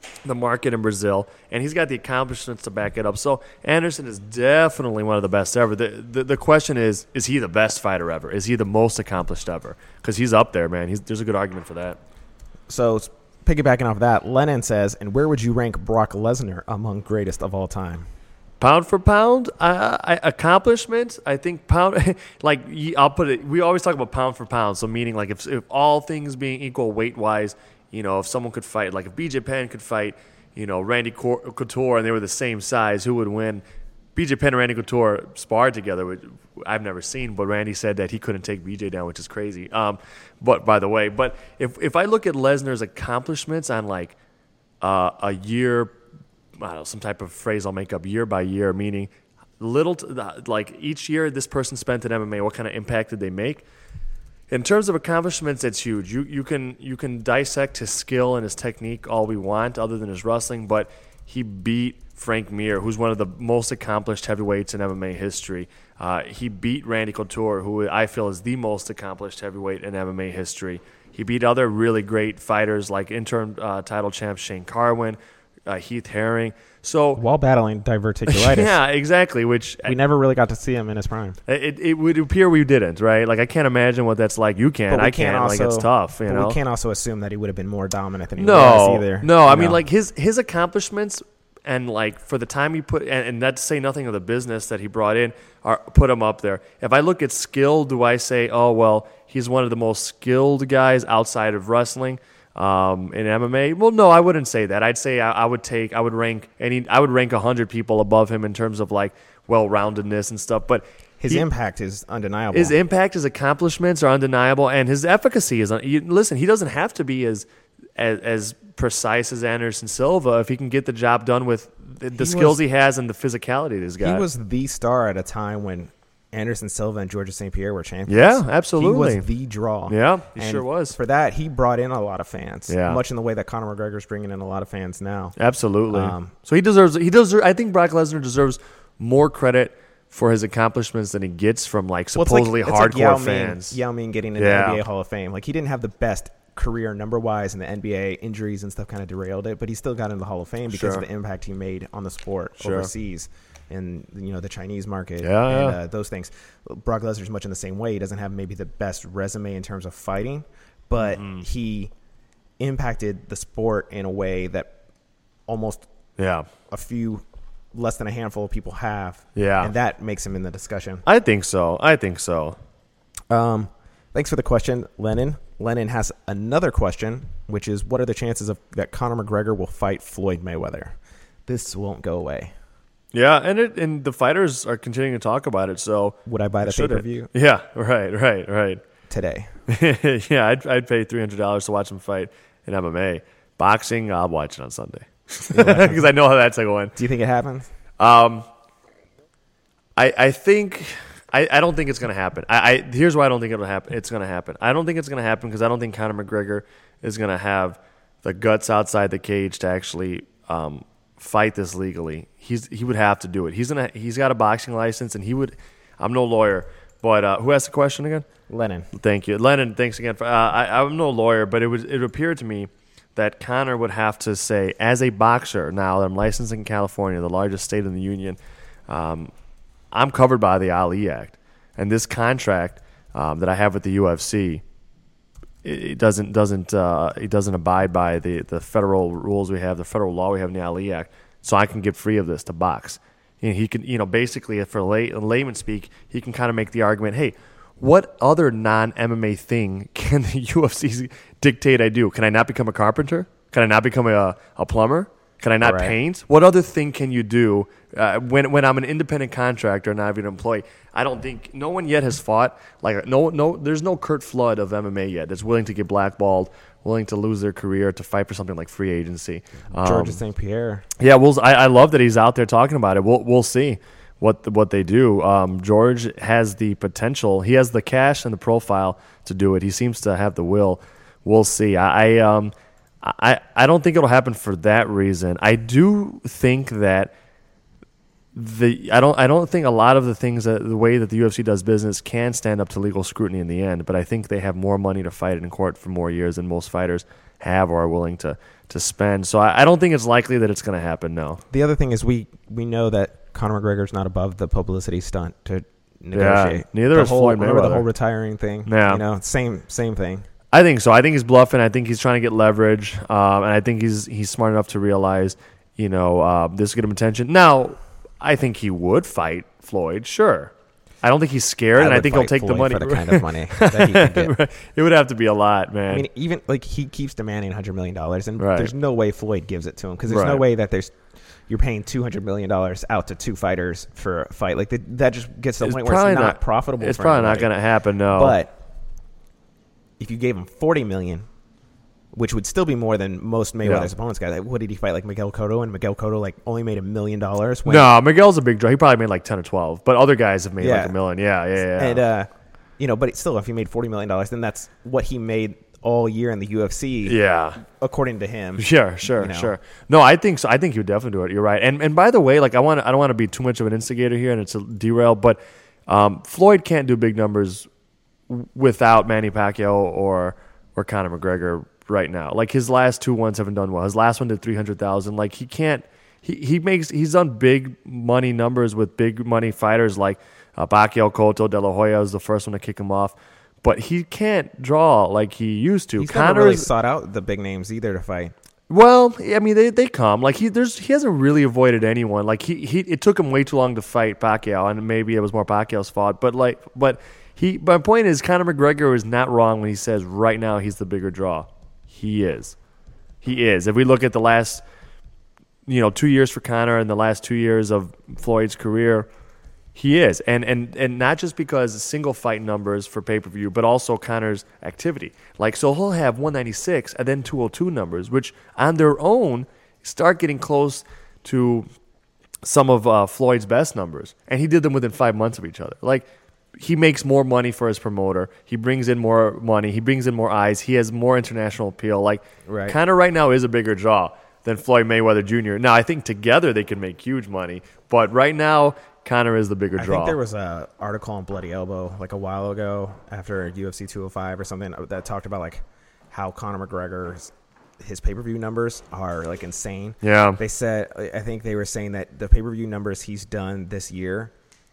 the market in Brazil, and he's got the accomplishments to back it up. So Anderson is definitely one of the best ever. The the, the question is, is he the best fighter ever? Is he the most accomplished ever? Because he's up there, man. He's, there's a good argument for that. So piggybacking off that, Lennon says, and where would you rank Brock Lesnar among greatest of all time? Pound for pound, uh, I, accomplishments. I think pound, like I'll put it. We always talk about pound for pound. So meaning like if, if all things being equal weight wise, you know, if someone could fight, like if B J Penn could fight, you know, Randy Couture, and they were the same size, who would win? B J Penn and Randy Couture sparred together, which I've never seen, but Randy said that he couldn't take B J down, which is crazy. Um, but by the way, but if if I look at Lesnar's accomplishments on like uh, a year, I don't know, some type of phrase I'll make up year by year, meaning little t- like each year this person spent in M M A, what kind of impact did they make? In terms of accomplishments, it's huge. You you can you can dissect his skill and his technique all we want, other than his wrestling, but he beat Frank Mir, who's one of the most accomplished heavyweights in M M A history. Uh, he beat Randy Couture, who I feel is the most accomplished heavyweight in M M A history. He beat other really great fighters like interim uh, title champ Shane Carwin, uh, Heath Herring. So while battling diverticulitis. Yeah, exactly. Which we never really got to see him in his prime. It, it would appear we didn't, right? Like I can't imagine what that's like. You can, I can't. Also, like it's tough. You but know, we can't also assume that he would have been more dominant than he no, was either. No, I no. mean like his his accomplishments and like for the time he put, and, and not to say nothing of the business that he brought in, are put him up there. If I look at skill, do I say, oh well, he's one of the most skilled guys outside of wrestling? Um, in M M A, well, no, I wouldn't say that. I'd say I, I would take, I would rank any, I would rank a hundred people above him in terms of like well-roundedness and stuff. But his he, impact is undeniable. His impact, his accomplishments are undeniable, and his efficacy is. You, listen, he doesn't have to be as, as as precise as Anderson Silva if he can get the job done with the, the he skills was, he has and the physicality that he's got. He was the star at a time when Anderson Silva and Georges Saint Pierre were champions. Yeah, absolutely. He was the draw. Yeah, he and sure was. For that, he brought in a lot of fans. Yeah. Much in the way that Conor McGregor's bringing in a lot of fans now. Absolutely. Um, so he deserves. He deserves. I think Brock Lesnar deserves more credit for his accomplishments than he gets from like supposedly well, it's like, hardcore it's like Yao fans. Ming, Yao Ming getting into yeah. the N B A Hall of Fame. Like he didn't have the best career number wise in the N B A. Injuries and stuff kind of derailed it, but he still got into the Hall of Fame because sure. of the impact he made on the sport sure. overseas. And you know the Chinese market yeah, and yeah. Uh, those things. Brock Lesnar's much in the same way. He doesn't have maybe the best resume in terms of fighting, but mm-hmm. he impacted the sport in a way that almost yeah. a few less than a handful of people have. Yeah, and that makes him in the discussion. I think so. I think so. Um, thanks for the question, Lennon. Lennon has another question, which is, what are the chances of that Conor McGregor will fight Floyd Mayweather? This won't go away. Yeah, and it, and the fighters are continuing to talk about it. So would I buy the pay per view? Yeah, right, right, right. Today, yeah, I'd, I'd pay three hundred dollars to watch him fight in M M A. Boxing, I'll watch it on Sunday because I know how that's going. Do you think it happens? Um, I I think I, I don't think it's going to happen. I, I here's why I don't think it'll happen. It's going to happen. I don't think it's going to happen because I don't think Conor McGregor is going to have the guts outside the cage to actually um, fight this legally. He's he would have to do it. He's gonna he's got a boxing license, and he would. I'm no lawyer, but uh, who asked the question again? Lennon. Thank you, Lennon. Thanks again. For, uh, I, I'm no lawyer, but it would it appeared to me that Conor would have to say, as a boxer, now that I'm licensed in California, the largest state in the union, um, I'm covered by the Ali Act, and this contract um, that I have with the U F C. It doesn't doesn't uh, it doesn't abide by the, the federal rules we have, the federal law we have in the Ali Act. So I can get free of this to box. And he can, you know, basically, for lay, layman speak, he can kind of make the argument, hey, what other non-M M A thing can the U F C dictate I do? Can I not become a carpenter? Can I not become a, a plumber? Can I not right. paint? What other thing can you do uh, when when I'm an independent contractor and not even an employee? I don't think no one yet has fought like no no. There's no Kurt Flood of M M A yet that's willing to get blackballed, willing to lose their career to fight for something like free agency. Um, Georges Saint Pierre. Yeah, we'll, I, I love that he's out there talking about it. We'll we'll see what what they do. Um, George has the potential. He has the cash and the profile to do it. He seems to have the will. We'll see. I. I um. I, I don't think it'll happen for that reason. I do think that the I don't I don't think a lot of the things that the way that the U F C does business can stand up to legal scrutiny in the end. But I think they have more money to fight in court for more years than most fighters have or are willing to to spend. So I, I don't think it's likely that it's going to happen. No. The other thing is we we know that Conor McGregor's not above the publicity stunt to negotiate. Yeah, neither the is whole, Floyd remember the Mayweather. whole retiring thing. Yeah. You know, same same thing. I think so. I think he's bluffing. I think he's trying to get leverage, um, and I think he's he's smart enough to realize, you know, uh, this will get him attention. Now, I think he would fight Floyd. Sure. I don't think he's scared, and I would think he'll fight take the Floyd money. for the kind of money that he could get. It would have to be a lot, man. I mean, even like he keeps demanding one hundred million dollars, and Right. there's no way Floyd gives it to him because there's no Right. way that there's you're paying two hundred million dollars out to two fighters for a fight. Like that, that just gets to the It's point where it's probably not, not- profitable. it's for probably not anybody. going to happen. No, But if you gave him forty million dollars, which would still be more than most Mayweather's Yeah. opponents got, like, what did he fight? Like Miguel Cotto, and Miguel Cotto like only made a million dollars. no, Miguel's a big draw. He probably made like ten or twelve, but other guys have made Yeah. like a million. Yeah, yeah, yeah. And uh, you know, but still, if he made forty million dollars, then that's what he made all year in the U F C. yeah. According to him. Sure, sure, You know. sure. No, I think so. I think he would definitely do it. You're right. And and by the way, like I want I don't want to be too much of an instigator here, and it's a derail. But um, Floyd can't do big numbers w- without Manny Pacquiao or or Conor McGregor right now. Like his last two ones haven't done well. His last one did three hundred thousand. Like he can't. He he makes he's done big money numbers with big money fighters like uh, Pacquiao, Cotto, De La Hoya was the first one to kick him off. But he can't draw like he used to. He's never really Conor's- sought out the big names either to fight. Well, I mean, they, they come like he there's he hasn't really avoided anyone. Like he, he it took him way too long to fight Pacquiao, and maybe it was more Pacquiao's fault. But like, but he. My point is, Conor McGregor is not wrong when he says right now he's the bigger draw. He is, he is. If we look at the last, you know, two years for Conor and the last two years of Floyd's career, he is, and and and not just because single fight numbers for pay per view, but also Conor's activity. Like so, he'll have one ninety-six and then two oh two numbers, which on their own start getting close to some of uh, Floyd's best numbers, and he did them within five months of each other. Like he makes more money for his promoter, he brings in more money, he brings in more eyes, he has more international appeal. Like Right. Conor right now is a bigger draw than Floyd Mayweather Junior Now I think together they can make huge money, but right now Conor is the bigger I draw. think there was a article on Bloody Elbow like a while ago after U F C two oh five or something that talked about like how Conor McGregor's his pay-per-view numbers are like insane. Yeah. They said I think they were saying that the pay-per-view numbers he's done this year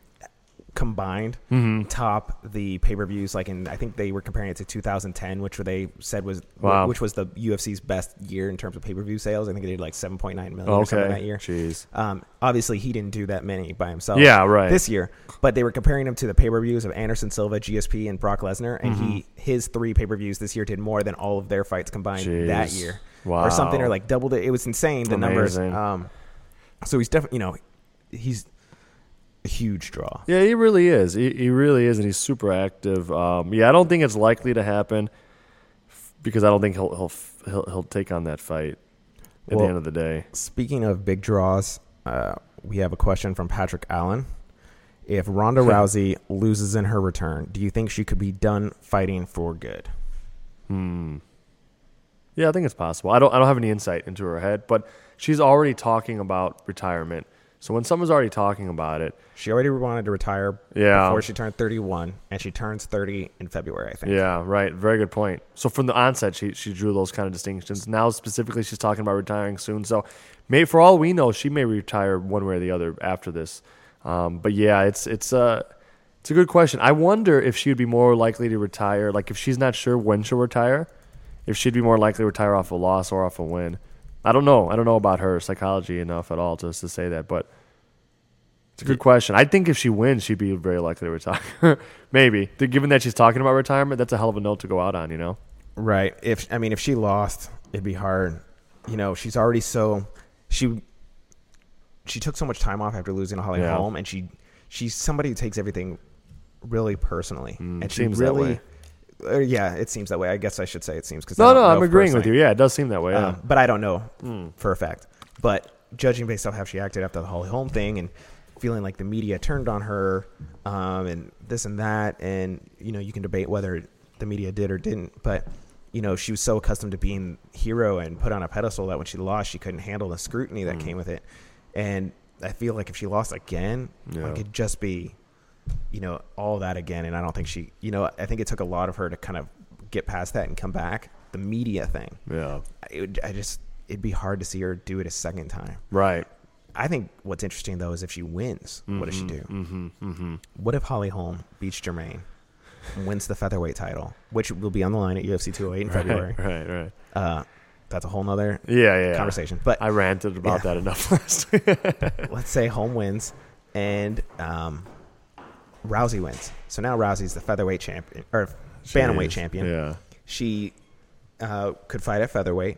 combined Mm-hmm. top the pay-per-views like in I think they were comparing it to two thousand ten, which they said was Wow. which was the U F C's best year in terms of pay-per-view sales. I think they did like seven point nine million or something Okay. that year. Jeez. Um, obviously, he didn't do that many by himself. Yeah, right. This year, but they were comparing him to the pay-per-views of Anderson Silva, G S P, and Brock Lesnar, and he Mm-hmm. his three pay-per-views this year did more than all of their fights combined that Jeez. year, Wow. or something, or like doubled it. It was insane the numbers. Amazing. Um, so he's definitely, you know, he's a huge draw. Yeah, he really is. He, he really is, and he's super active. Um, yeah, I don't think it's likely to happen f- because I don't think he'll he'll f- he'll, he'll take on that fight at Well, the end of the day. Speaking of big draws, uh, we have a question from Patrick Allen. If Ronda Rousey loses in her return, do you think she could be done fighting for good? Hmm. Yeah, I think it's possible. I don't I don't have any insight into her head, but she's already talking about retirement. So when someone's already talking about it, She already wanted to retire Yeah. before she turned thirty-one, and she turns thirty in February, I think. yeah, right. Very good point. So from the onset, she she drew those kind of distinctions. Now specifically, she's talking about retiring soon. So, may for all we know, she may retire one way or the other after this. Um, but yeah, it's it's a it's a good question. I wonder if she would be more likely to retire, like if she's not sure when she'll retire, if she'd be more likely to retire off a loss or off a win. I don't know. I don't know about her psychology enough at all to to say that, but. It's a good question. I think if she wins, she'd be very likely to retire. Maybe. Given that she's talking about retirement, that's a hell of a note to go out on, you know? Right. If I mean, if she lost, it'd be hard. You know, she's already so she she took so much time off after losing to Holly Yeah. Holm, and she she's somebody who takes everything really personally, Mm, and she seems that really. way. Uh, yeah, it seems that way. I guess I should say it seems because No, no, I'm agreeing with you. Yeah, it does seem that way. Yeah. Um, but I don't know Mm. for a fact. But judging based off how she acted after the Holly Holm thing and feeling like the media turned on her um, and this and that, and, you know, you can debate whether the media did or didn't, but, you know, she was so accustomed to being hero and put on a pedestal that when she lost, she couldn't handle the scrutiny that Mm. came with it. And I feel like if she lost again, Yeah. like it'd just be, you know, all that again. And I don't think she, you know, I think it took a lot of her to kind of get past that and come back. the media thing. Yeah. It would, I just it'd be hard to see her do it a second time. Right. I think what's interesting though is if she wins, mm-hmm, what does she do? Mm-hmm, mm-hmm. What if Holly Holm beats Germaine and wins the featherweight title, which will be on the line at U F C two oh eight in right, February? Right, right. Uh, that's a whole nother yeah, yeah, conversation. But I ranted about yeah. that enough last week. Let's say Holm wins and um, Rousey wins. So now Rousey's the featherweight champion or She bantamweight is, champion. Yeah. She uh, could fight at featherweight,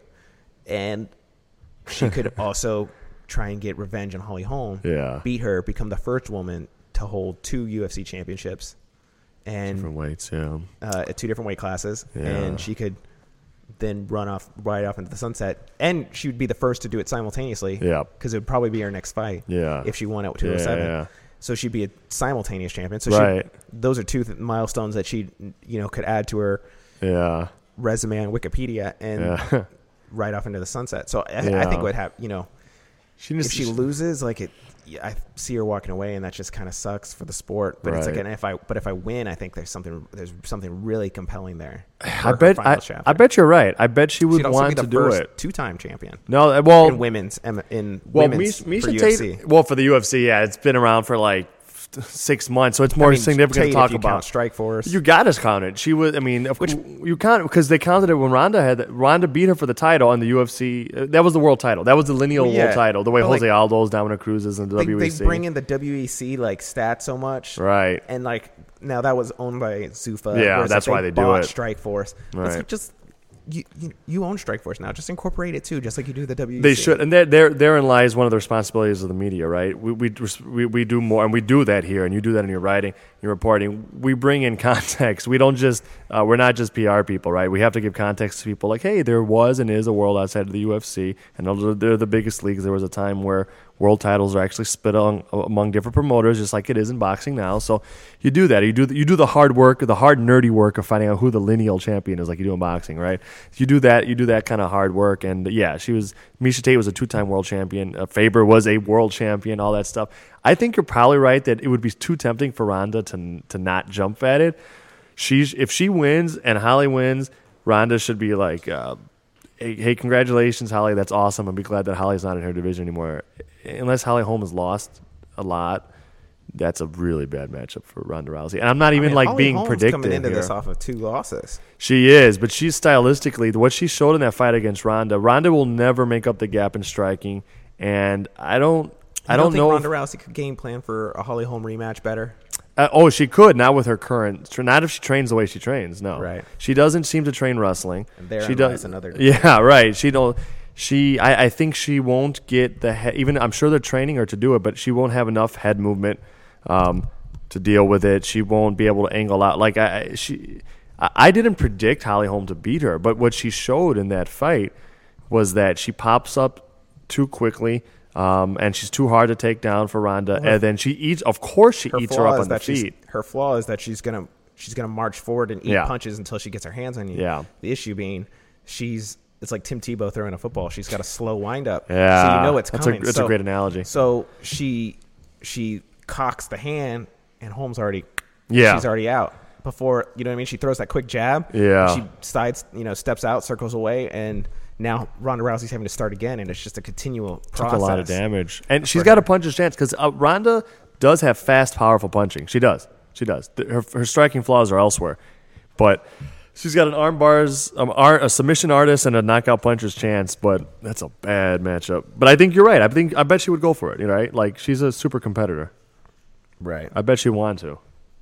and she could also try and get revenge on Holly Holm. Yeah. Beat her, become the first woman to hold two U F C championships, and Different weights, yeah. uh, at two different weight classes, Yeah. and she could then run off right off into the sunset, and she would be the first to do it simultaneously. Yeah. Because it would probably be her next fight. Yeah. If she won at two oh seven. Yeah, yeah. So she'd be a simultaneous champion. So Right. she, those are two th- milestones that she, you know, could add to her Yeah. resume on Wikipedia and Yeah. right off into the sunset. So I, Yeah. I think what have you know, She if just, she loses, like it, yeah, I see her walking away, and that just kind of sucks for the sport. But it's like, Right. and if I, but if I win, I think there's something, there's something really compelling there. I for her bet. final I, chapter. I bet you're right. I bet she would She'd also want be the to do first it. two-time champion No, uh, well, in women's in well, women's Misha, for Misha U F C. Tate. Well, for the U F C, yeah, it's been around for like six months, so it's more I mean, significant Tate, to talk if you about. Count Strike Force. You got to count it. She was. I mean, of, which you count because they counted it when Ronda had Ronda beat her for the title on the U F C. Uh, that was the world title. That was the lineal Yeah, world title. The way but, Jose like, Aldo's, Dominic Cruz's, and the they, W E C. they bring in the W E C like stat so much, right? And like now that was owned by Zuffa. Yeah, whereas, that's like, why they do bought it. Strike Force. Let's Right. just you, you you own Strike Force now. Just incorporate it too, just like you do the W E C. They should, and there, there, therein lies one of the responsibilities of the media, right? We, we, we, we do more, and we do that here, and you do that in your writing, your reporting. We bring in context. We don't just, uh, we're not just P R people, right? We have to give context to people like, hey, there was and is a world outside of the U F C, and those are- they're the biggest leagues. There was a time where world titles are actually split on, among different promoters, just like it is in boxing now. So you do that. You do you do the hard work, the hard nerdy work of finding out who the lineal champion is, like you do in boxing, right? You do that. You do that kind of hard work. And yeah, she was Misha Tate was a two-time world champion. Uh, Faber was a world champion. All that stuff. I think you're probably right that it would be too tempting for Ronda to to not jump at it. She's if she wins and Holly wins, Ronda should be like. Uh, Hey, hey, congratulations, Holly. That's awesome. I'm be glad that Holly's not in her division anymore. Unless Holly Holm has lost a lot, that's a really bad matchup for Ronda Rousey. And I'm not even I mean, like Holly being Holm's predictive coming into here. this off of two losses. She is, but she's stylistically what she showed in that fight against Ronda. Ronda will never make up the gap in striking, and I don't. I You don't, think know. Ronda if- Rousey could game plan for a Holly Holm rematch better. Uh, oh, she could, not with her current. Not if she trains the way she trains. No, Right. She doesn't seem to train wrestling. And therein she lies does another- Yeah, right. She don't. She, I, I think she won't get the he- even. I'm sure they're training her to do it, but she won't have enough head movement um, to deal with it. She won't be able to angle out. Like I, I- she, I, I didn't predict Holly Holm to beat her, but what she showed in that fight was that she pops up too quickly. Um, and she's too hard to take down for Ronda, and then she eats. Of course, she Her eats flaw her up is on the that she's feet. her flaw is that she's gonna she's gonna march forward and eat Yeah. punches until she gets her hands on you. Yeah. The issue being she's it's like Tim Tebow throwing a football. She's got a slow wind up. Yeah, So you know it's that's a- coming. that's a So- great analogy. So she she cocks the hand, and Holmes already Yeah. she's already out before you know what I mean. She throws that quick jab. Yeah. She sides you know steps out, circles away, and now Ronda Rousey's having to start again, and it's just a continual process. Took a lot of damage, and she's for got a her. puncher's chance because uh, Ronda does have fast, powerful punching. She does, she does. Th- Her, her striking flaws are elsewhere, but she's got an arm bars, um, ar- a submission artist, and a knockout puncher's chance. But that's a bad matchup. But I think you're right. I think I bet she would go for it. You know, right? Like she's a super competitor. Right. I bet she want to.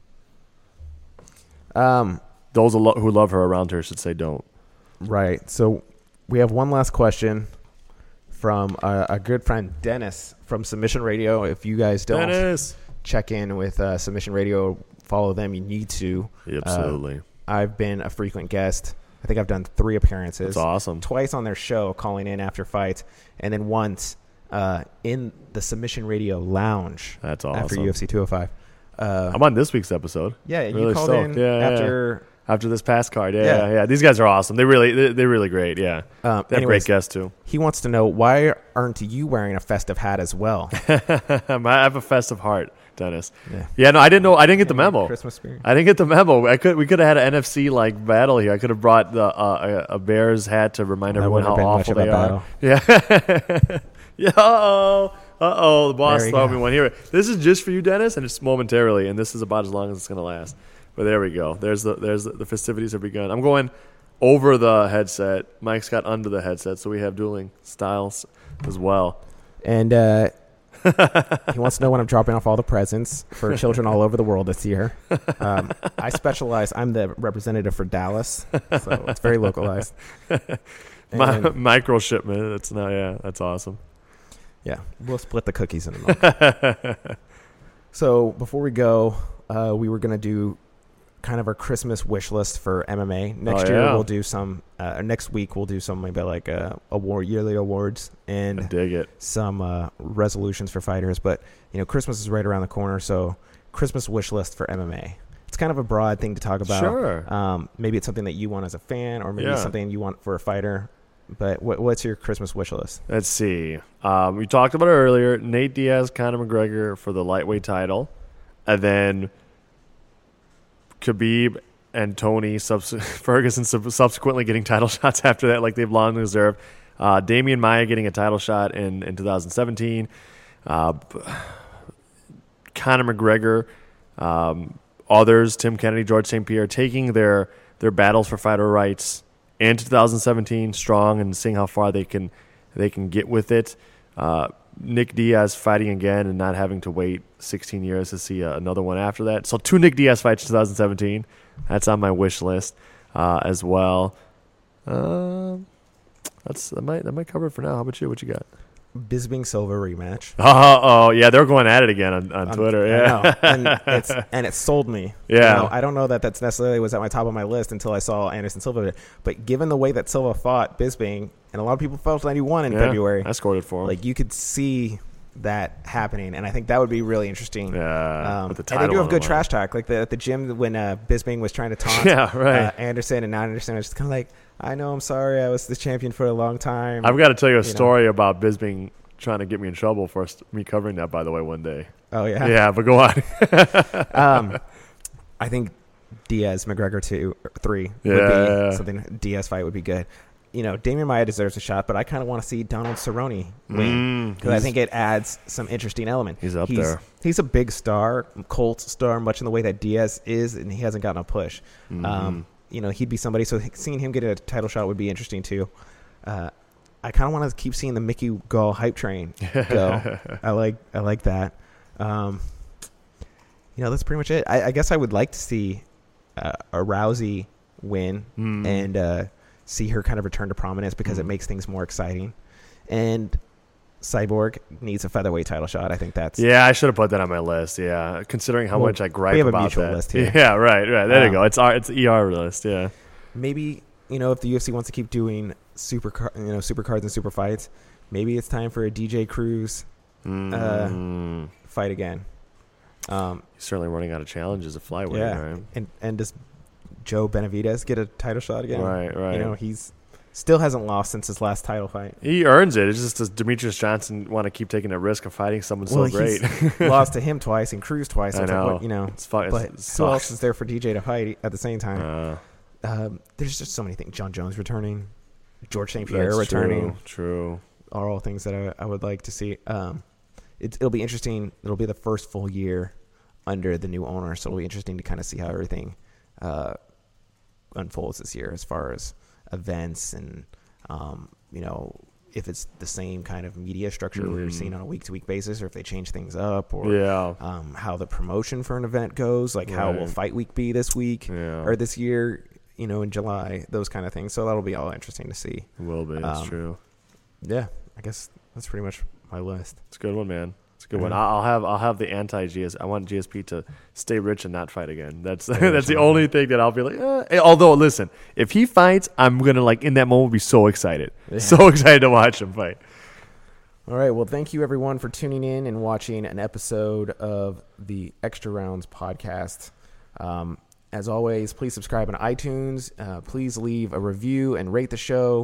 Um. Those who lo- who love her around her should say don't. Right. So we have one last question from a, a good friend, Dennis from Submission Radio. If you guys don't Dennis. check in with uh, Submission Radio, follow them. You need to. Absolutely. Uh, I've been a frequent guest. I think I've done three appearances. That's awesome. Twice on their show, calling in after fights, and then once uh, in the Submission Radio lounge. That's After awesome. U F C two oh five. Uh, I'm on this week's episode. yeah, you Really called stoked. in Yeah, yeah, after. After this past card, yeah, Yeah. yeah, yeah. These guys are awesome. They really, they're, they're really great. Yeah, Um, they have anyways, great guests too. He wants to know, why aren't you wearing a festive hat as well? I have a festive heart. Dennis. Yeah. Yeah, no, I didn't know. I didn't get the Yeah, memo. Christmas spirit. I didn't get the memo. I could. We could have had an N F C like battle here. I could have brought the uh, a, a Bears hat to remind That everyone how wouldn't have been awful much they of a are. Yeah. Yeah. Uh-oh. Uh-oh. The boss There you throw go. me one here. This is just for you, Dennis, and it's momentarily, and this is about as long as it's going to last. But there we go. There's the there's the, the festivities have begun. I'm going over the headset. Mike's got under the headset, so we have dueling styles as well. And uh, he wants to know when I'm dropping off all the presents for children all over the world this year. Um, I specialize. I'm the representative for Dallas, so it's very localized. My, And, micro shipment. That's not. Yeah, that's awesome. yeah, we'll split the cookies in a month. So before we go, uh, we were going to do kind of our Christmas wish list for M M A. Next Oh, year yeah. we'll do some. Uh, next week we'll do some maybe like uh, award yearly awards I and dig it. some uh, resolutions for fighters. But you know, Christmas is right around the corner, so Christmas wish list for M M A. It's kind of a broad thing to talk about. Sure. Um, maybe it's something that you want as a fan, or maybe Yeah. something you want for a fighter. But what, what's your Christmas wish list? Let's see. Um, we talked about it earlier. Nate Diaz, Conor McGregor for the lightweight title, and then Khabib and Tony subs- Ferguson sub- subsequently getting title shots after that, like they've long deserved. Uh, Damian Maia getting a title shot in, in two thousand seventeen. Uh, Conor McGregor, um, others, Tim Kennedy, George Saint Pierre, taking their their battles for fighter rights into two thousand seventeen strong and seeing how far they can they can get with it. Uh, Nick Diaz fighting again and not having to wait sixteen years to see uh, another one after that. So two Nick Diaz fights in twenty seventeen. That's on my wish list uh, as well. Um, that's that might that might cover it for now. How about you? What you got? Bisping Silva rematch. Oh, oh yeah, they're going at it again on, on Um, Twitter. I Yeah, know. and it's and it sold me. Yeah. You know, I don't know that that's necessarily was at my top of my list until I saw Anderson Silva. But given the way that Silva fought Bisping, and a lot of people felt that he won in Yeah, February, I scored it for him. like you could see that happening, and I think that would be really interesting. yeah, Um, with the and title they do on have the good line. trash talk, like the, at the gym when uh, Bisping was trying to taunt Yeah, right. uh, Anderson, and now Anderson was just kind of like, "I know, I'm sorry, I was the champion for a long time." I've got to tell you a know. story about Bisping trying to get me in trouble for us- me covering that, by the way, one day. oh yeah, Yeah, but go on. um, I think Diaz McGregor two or three would Yeah. be something. Diaz fight would be good. You know, Damian Maia deserves a shot, but I kind of want to see Donald Cerrone win Mm, because I he's- think it adds some interesting element. He's up he's, there. He's a big star, Colt star, much in the way that Diaz is, and he hasn't gotten a push. Mm-hmm. Um, you know, he'd be somebody. So seeing him get a title shot would be interesting too. Uh, I kind of want to keep seeing the Mickey Gall hype train go. I like I like that. Um, you know, that's pretty much it. I, I guess I would like to see uh, a Rousey win Mm. and uh, see her kind of return to prominence because it Mm. makes things more exciting. And Cyborg needs a featherweight title shot. I think that's Yeah, I should have put that on my list. Yeah, considering how Well, much I gripe we have a about mutual that. list here. Yeah, right, right. There you Um, go. It's our it's the E R list. Yeah, maybe, you know, if the U F C wants to keep doing super car, you know, super cards and super fights, maybe it's time for a D J Cruz mm. fight again. Um, He's certainly running out of challenges at flyweight. yeah, Right, and and does Joe Benavidez get a title shot again? right, right. You know, he's still hasn't lost since his last title fight. He earns it. It's just does Demetrius Johnson want to keep taking the risk of fighting someone Well, so great? he's lost to him twice and Cruz twice. So I it's like, know. what, you know, It's fu- but it who sucks. else is there for D J to fight at the same time? Uh, Um, there's just so many things. John Jones returning, George Saint Pierre that's returning. True. true. Are all things that I, I would like to see. Um, it, it'll be interesting. It'll be the first full year under the new owner, so it'll be interesting to kind of see how everything uh, unfolds this year as far as events and um, you know, if it's the same kind of media structure we're Mm. seeing on a week to week basis, or if they change things up, or Yeah. um, how the promotion for an event goes, like how will Right. Fight Week be this week Yeah. or this year, you know, in July, those kind of things. So that'll be all interesting to see. Will be. That's um, true. Yeah, I guess that's pretty much my list. It's a good one, man. It's a good one. Yeah. I'll I'll have I'll have the anti G S. I want G S P to stay rich and not fight again. That's rich that's the and only thing that I'll be like. Eh. Although, listen, if he fights, I'm gonna like in that moment be so excited, Yeah. so excited to watch him fight. All right. Well, thank you everyone for tuning in and watching an episode of the Extra Rounds podcast. Um, as always, please subscribe on iTunes. Uh, please leave a review and rate the show.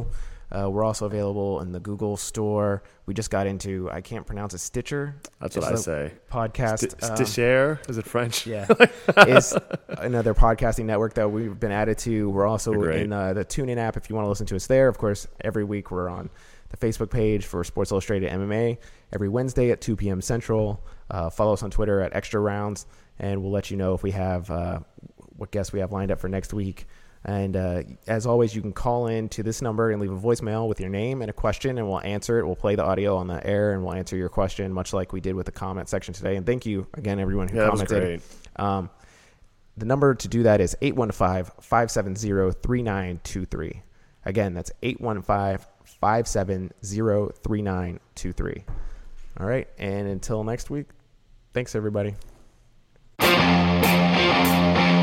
Uh, we're also available in the Google Store. We just got into, I can't pronounce it, Stitcher. That's what I say. Podcast. St- Stitcher? Is it French? Yeah. It's another podcasting network that we've been added to. We're also in uh, the TuneIn app if you want to listen to us there. Of course, every week we're on the Facebook page for Sports Illustrated M M A every Wednesday at two p.m. Central. Uh, follow us on Twitter at Extra Rounds, and we'll let you know if we have uh, what guests we have lined up for next week. And uh, as always, you can call in to this number and leave a voicemail with your name and a question, and we'll answer it. We'll play the audio on the air, and we'll answer your question, much like we did with the comment section today. And thank you again, everyone who yeah, commented. That was great. Um, the number to do that is eight one five, five seven zero, three nine two three. Again, that's eight one five, five seven zero, three nine two three. All right, and until next week, thanks, everybody.